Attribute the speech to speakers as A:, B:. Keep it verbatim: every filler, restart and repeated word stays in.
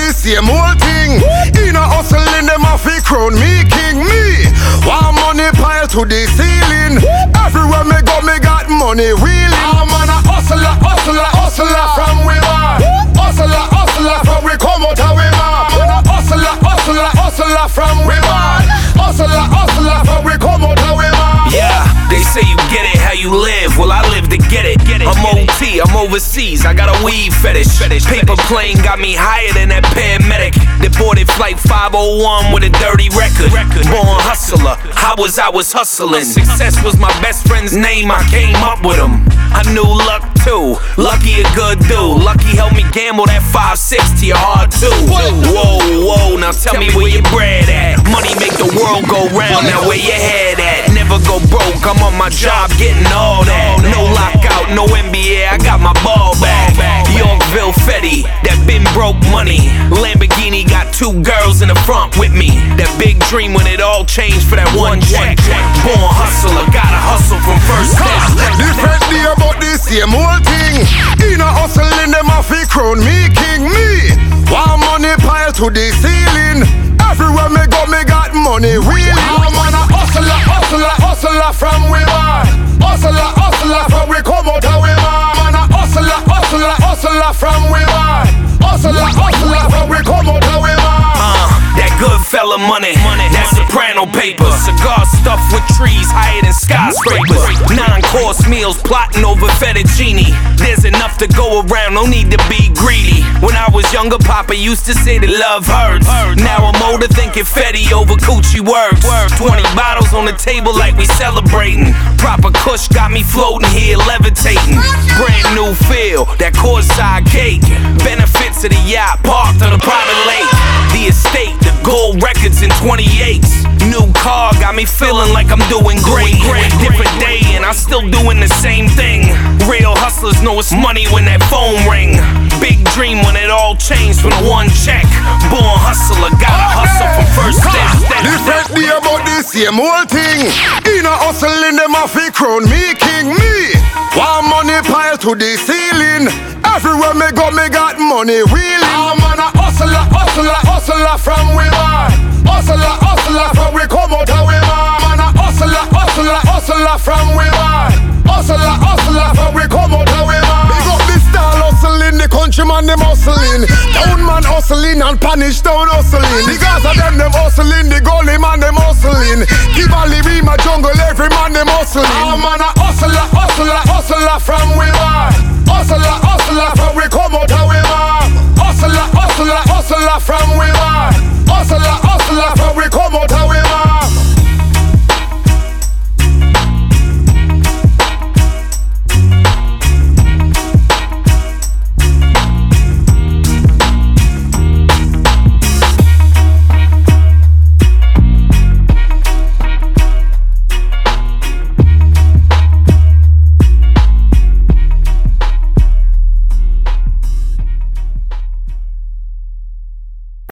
A: the same old thing. In a hustling, them a fi crown me king. Me want money pile to the ceiling. Everywhere me go, me got money wheeling. I'm on a hustler, hustler, hustler from we born. Hustler, hustler from we come out of we born. I'm on a hustler, hustler, hustler from we born. Hustler, hustler from we come out of we born.
B: Yeah, they say you get it how you live. Well, I live to get it. I'm O T, I'm overseas, I got a weed fetish. Paper plane got me higher than that paramedic that boarded flight five oh one with a dirty record. Born hustler, I was, I was hustling. Success was my best friend's name, I came up with him. I knew luck too, lucky a good dude. Lucky helped me gamble that five six to your heart too. Whoa, whoa, now tell me where your bread at. Money make the world go round, now where your head at? Never go broke, I'm on my job getting all that. No lockout, no N B A, I got my ball back. Yorkville Fetty, that been broke money. Lamborghini got two girls in the front with me. That big dream when it all changed for that one check. Born hustler, gotta hustle from first step.
A: Different day about the same old thing. In a hustling, them a fi crown me king. Me want money pile to the ceiling. Everywhere me go, me got money wheeling. I'm on a hustler, hustler, hustler from we born. Hustler, hustler from we come out of we born. I'm on a hustler, hustler, hustler from we born. Hustler, hustler from we come out of we born.
B: Uh, that good fella money, money, that soprano paper. Cigar stuffed with trees higher than skyscrapers. Nine course meals plotting over fettuccine. There's enough to go around, no need to be greedy. When I was younger, Papa used to say that love hurts. Now I'm older thinking Fetty over coochie works. Twenty bottles on the table like we celebrating. Proper kush got me floating here, levitating. Brand new feel, that courtside cake. Benefits of the yacht, parked on the private lake. The estate, the gold records in twenty-eights. New car got me feeling like I'm doing great. Different day and I'm still doing the same thing. Real hustlers know it's money when that phone ring. Big dream when it all changed from the one check. Born hustler, gotta hustle from first step.
A: Different day about the same old thing. In a hustling, them a fi crown me king. Me want money pile to the ceiling. Everywhere me go, me got money wheeling. I'm on a hustler, hustler, hustler from we born. Hustler, hustler from we come out of we born. I'm on a hustler, hustler, hustler from we born. Hustler, hustler from we come out of we born. Big up the style hustling, the countryman them hustling. Town man hustling and punish town hustling. The guys of them them hustling, the gully man them hustling. Give a living my jungle, every man them hustling. I'm on a hustler, hustler, hustler from we born. Hustler, hustler from we come out of we born. Hustler, hustler, hustler from we born.